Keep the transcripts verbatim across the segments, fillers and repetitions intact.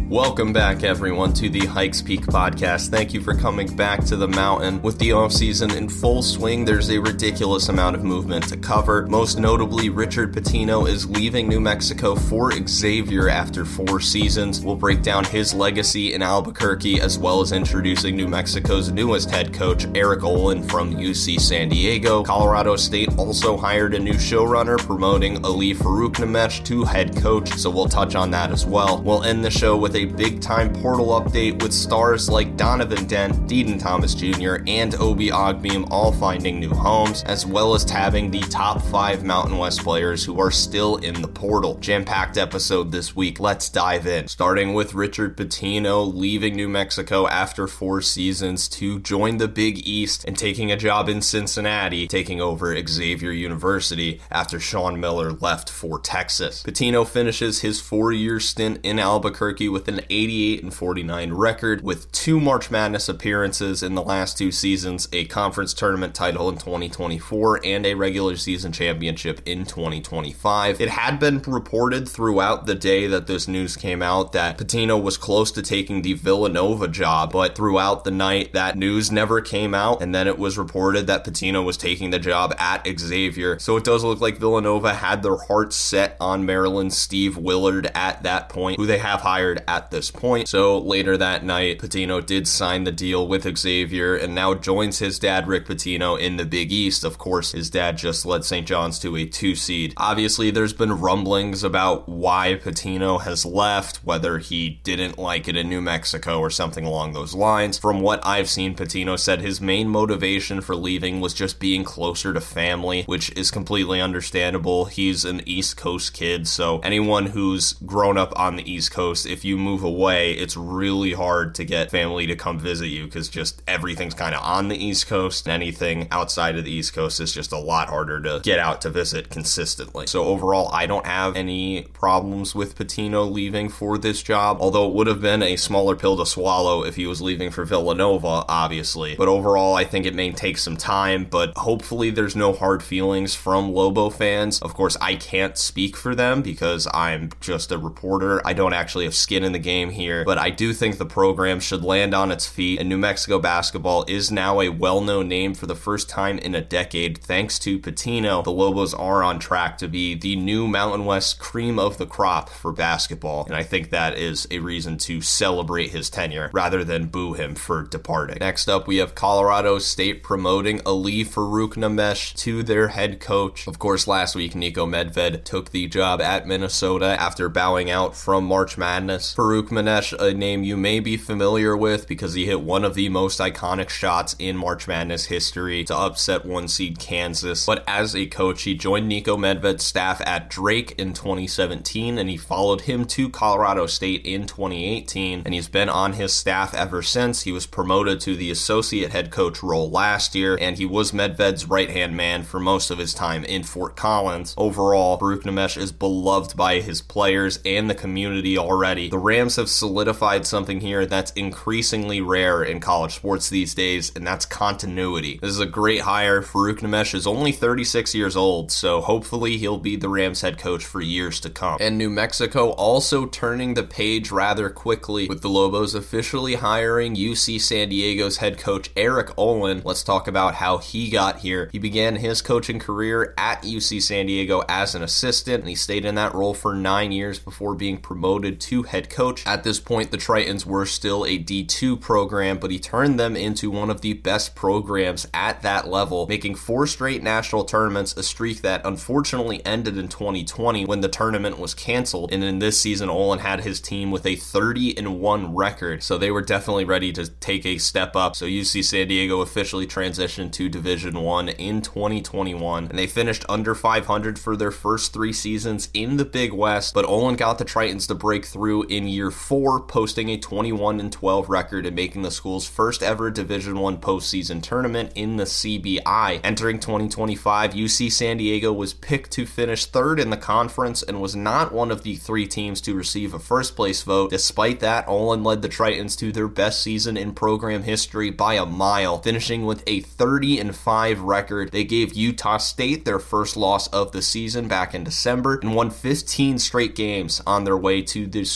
Welcome back, everyone, to the Hikes Peak podcast. Thank you for coming back to the mountain. With the offseason in full swing, there's a ridiculous amount of movement to cover. Most notably, Richard Pitino is leaving New Mexico for Xavier after four seasons. We'll break down his legacy in Albuquerque, as well as introducing New Mexico's newest head coach, Eric Olin from U C San Diego. Colorado State also hired a new showrunner, promoting Ali Farouknamesh to head coach, so we'll touch on that as well. We'll end the show with a big-time portal update with stars like Donovan Dent, Deaton Thomas Junior, and Obi Ogbeam all finding new homes, as well as tabbing the top five Mountain West players who are still in the portal. Jam-packed episode this week. Let's dive in. Starting with Richard Pitino leaving New Mexico after four seasons to join the Big East and taking a job in Cincinnati, taking over Xavier University after Sean Miller left for Texas. Pitino finishes his four-year stint in Albuquerque with an eighty-eight and forty-nine record, with two March Madness appearances in the last two seasons, a conference tournament title in twenty twenty-four, and a regular season championship in twenty twenty-five. It had been reported throughout the day that this news came out that Pitino was close to taking the Villanova job, but throughout the night that news never came out, and then it was reported that Pitino was taking the job at Xavier. So it does look like Villanova had their hearts set on Maryland's Steve Willard at that point, who they have hired at this point. So later that night, Pitino did sign the deal with Xavier and now joins his dad, Rick Pitino, in the Big East. Of course, his dad just led Saint John's to a two seed. Obviously, there's been rumblings about why Pitino has left, whether he didn't like it in New Mexico or something along those lines. From what I've seen, Pitino said his main motivation for leaving was just being closer to family, which is completely understandable. He's an East Coast kid, so anyone who's grown up on the East Coast, if you move away, it's really hard to get family to come visit you because just everything's kind of on the East Coast. Anything outside of the East Coast is just a lot harder to get out to visit consistently. So overall, I don't have any problems with Pitino leaving for this job, although it would have been a smaller pill to swallow if he was leaving for Villanova, obviously. But overall, I think it may take some time, but hopefully there's no hard feelings from Lobo fans. Of course, I can't speak for them because I'm just a reporter. I don't actually have skin in the game here, but I do think the program should land on its feet, and New Mexico basketball is now a well-known name for the first time in a decade. Thanks to Pitino, the Lobos are on track to be the new Mountain West cream of the crop for basketball, and I think that is a reason to celebrate his tenure rather than boo him for departing. Next up, we have Colorado State promoting Ali Farouknamesh to their head coach. Of course, last week, Niko Medved took the job at Minnesota after bowing out from March Madness. Farouknamesh, a name you may be familiar with because he hit one of the most iconic shots in March Madness history to upset one seed Kansas. But as a coach, he joined Niko Medved's staff at Drake in twenty seventeen, and he followed him to Colorado State in twenty eighteen, and he's been on his staff ever since. He was promoted to the associate head coach role last year, and he was Medved's right-hand man for most of his time in Fort Collins. Overall, Farouknamesh is beloved by his players and the community already. The Rams have solidified something here that's increasingly rare in college sports these days, and that's continuity. This is a great hire. Farouknamesh is only thirty-six years old, so hopefully he'll be the Rams head coach for years to come. And New Mexico also turning the page rather quickly, with the Lobos officially hiring U C San Diego's head coach Eric Olin. Let's talk about how he got here. He began his coaching career at U C San Diego as an assistant, and he stayed in that role for nine years before being promoted to head coach. At this point, the Tritons were still a D two program, but he turned them into one of the best programs at that level, making four straight national tournaments, a streak that unfortunately ended in twenty twenty when the tournament was canceled. And in this season, Olin had his team with a thirty and one record, so they were definitely ready to take a step up. So U C San Diego officially transitioned to Division One in twenty twenty-one, and they finished under five hundred for their first three seasons in the Big West, but Olin got the Tritons to break through in year four, posting a twenty-one and twelve record and making the school's first ever Division One postseason tournament in the C B I. Entering twenty twenty-five, U C San Diego was picked to finish third in the conference and was not one of the three teams to receive a first place vote. Despite that, Olin led the Tritons to their best season in program history by a mile, finishing with a thirty and five record. They gave Utah State their first loss of the season back in December and won fifteen straight games on their way to the school's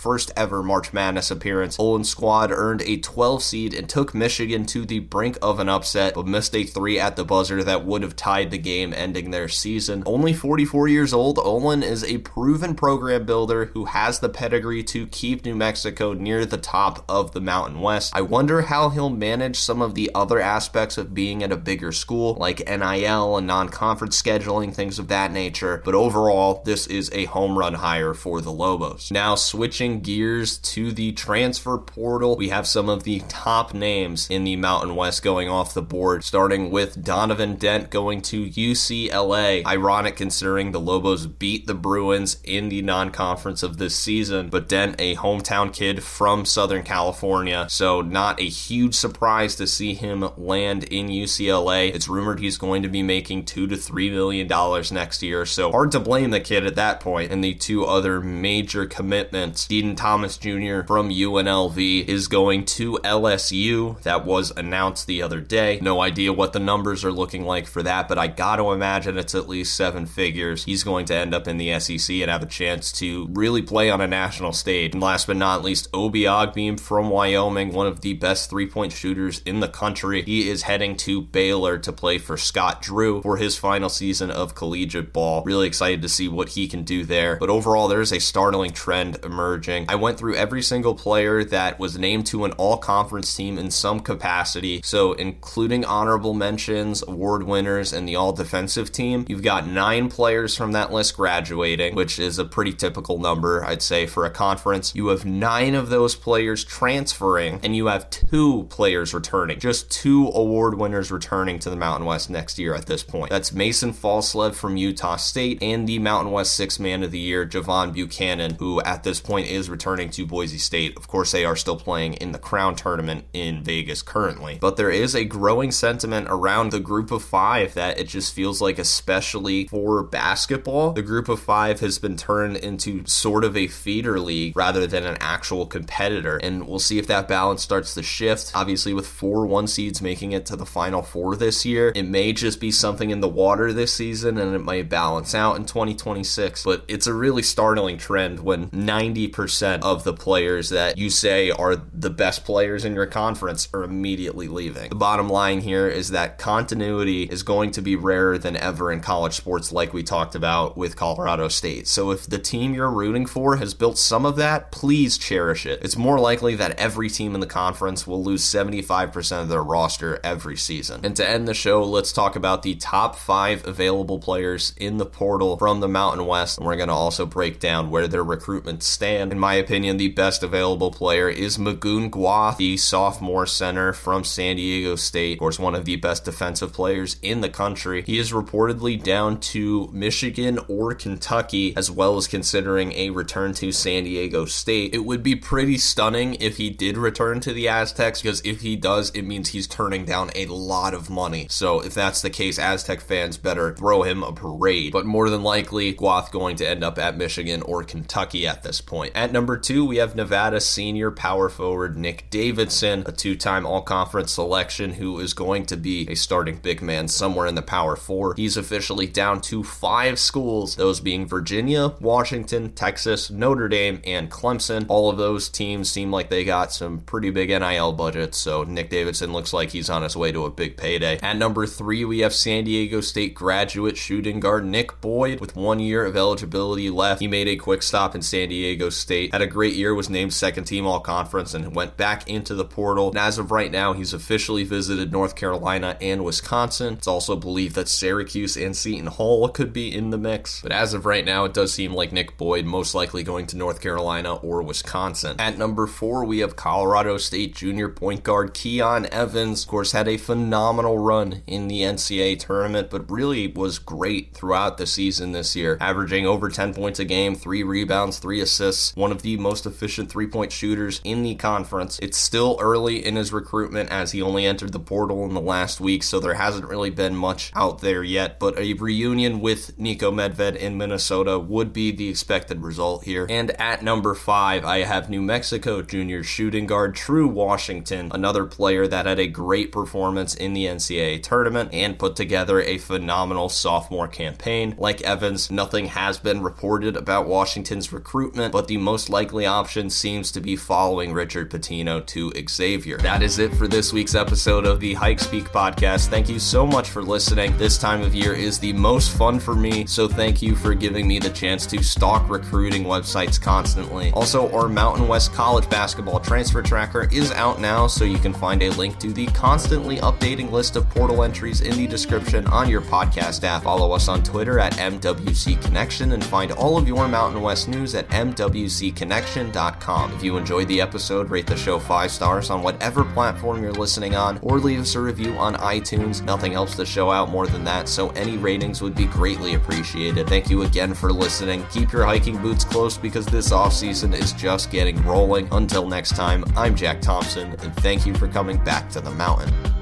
first ever March Madness appearance. Olin's squad earned a twelve seed and took Michigan to the brink of an upset, but missed a three at the buzzer that would have tied the game, ending their season. Only forty-four years old, Olin is a proven program builder who has the pedigree to keep New Mexico near the top of the Mountain West. I wonder how he'll manage some of the other aspects of being at a bigger school, like N I L and non-conference scheduling, things of that nature, but overall, this is a home run hire for the Lobos. Now, switching gears to the transfer portal, we have some of the top names in the Mountain West going off the board, starting with Donovan Dent going to U C L A. Ironic considering the Lobos beat the Bruins in the non-conference of this season, but Dent, a hometown kid from Southern California, so not a huge surprise to see him land in U C L A. It's rumored he's going to be making two to three million dollars next year, so hard to blame the kid at that point. And the two other major commitments, Deaton Thomas Junior from U N L V is going to L S U. That was announced the other day. No idea what the numbers are looking like for that, but I gotta imagine it's at least seven figures. He's going to end up in the S E C and have a chance to really play on a national stage. And last but not least, Obi Ogbeam from Wyoming, one of the best three-point shooters in the country. He is heading to Baylor to play for Scott Drew for his final season of collegiate ball. Really excited to see what he can do there. But overall, there's a startling trend emerging. I went through every single player that was named to an all-conference team in some capacity, so including honorable mentions, award winners, and the all-defensive team. You've got nine players from that list graduating, which is a pretty typical number, I'd say, for a conference. You have nine of those players transferring, and you have two players returning. Just two award winners returning to the Mountain West next year at this point. That's Mason Falslev from Utah State and the Mountain West Sixth Man of the Year, Javon Buchanan, who at this point is returning to Boise State. Of course, they are still playing in the Crown Tournament in Vegas currently. But there is a growing sentiment around the Group of Five that it just feels like, especially for basketball, the Group of Five has been turned into sort of a feeder league rather than an actual competitor. And we'll see if that balance starts to shift. Obviously, with four one seeds making it to the Final Four this year, it may just be something in the water this season and it might balance out in twenty twenty-six. But it's a really startling trend when ninety percent of the players that you say are the best players in your conference are immediately leaving. The bottom line here is that continuity is going to be rarer than ever in college sports, like we talked about with Colorado State. So if the team you're rooting for has built some of that, please cherish it. It's more likely that every team in the conference will lose seventy-five percent of their roster every season. And to end the show, let's talk about the top five available players in the portal from the Mountain West. And we're going to also break down where their recruitments stand. In my opinion, the best available player is Magoon Guath, the sophomore center from San Diego State. Of course, one of the best defensive players in the country. He is reportedly down to Michigan or Kentucky, as well as considering a return to San Diego State. It would be pretty stunning if he did return to the Aztecs, because if he does, it means he's turning down a lot of money. So if that's the case, Aztec fans better throw him a parade. But more than likely, Guath going to end up at Michigan or Kentucky at this point. At number two, we have Nevada senior power forward Nick Davidson, a two-time all-conference selection who is going to be a starting big man somewhere in the Power Four. He's officially down to five schools, those being Virginia, Washington, Texas, Notre Dame, and Clemson. All of those teams seem like they got some pretty big N I L budgets, so Nick Davidson looks like he's on his way to a big payday. At number three, we have San Diego State graduate shooting guard Nick Boyd. With one year of eligibility left, he made a quick stop in San Diego State, had a great year, was named second team all-conference, and went back into the portal. And as of right now, he's officially visited North Carolina and Wisconsin. It's also believed that Syracuse and Seton Hall could be in the mix. But as of right now, it does seem like Nick Boyd most likely going to North Carolina or Wisconsin. At number four, we have Colorado State junior point guard Keon Evans. Of course, had a phenomenal run in the N C double A tournament, but really was great throughout the season this year, averaging over ten points a game, three rebounds, three assists, one of the most efficient three-point shooters in the conference. It's still early in his recruitment as he only entered the portal in the last week, so there hasn't really been much out there yet, but a reunion with Nico Medved in Minnesota would be the expected result here. And at number five, I have New Mexico junior shooting guard True Washington, another player that had a great performance in the N C double A tournament and put together a phenomenal sophomore campaign. Like Evans, nothing has been reported about Washington's recruitment, but the most likely option seems to be following Richard Pitino to Xavier. That is it for this week's episode of the Hikes Peak podcast. Thank you so much for listening. This time of year is the most fun for me, so thank you for giving me the chance to stalk recruiting websites constantly. Also, our Mountain West College basketball transfer tracker is out now, so you can find a link to the constantly updating list of portal entries in the description on your podcast app. Follow us on Twitter at M W C Connection and find all of your Mountain West news at M W C connection dot com. If you enjoyed the episode, rate the show five stars on whatever platform you're listening on, or leave us a review on iTunes. Nothing helps the show out more than that, so any ratings would be greatly appreciated. Thank you again for listening. Keep your hiking boots close because this offseason is just getting rolling. Until next time, I'm Jack Thompson, and thank you for coming back to the mountain.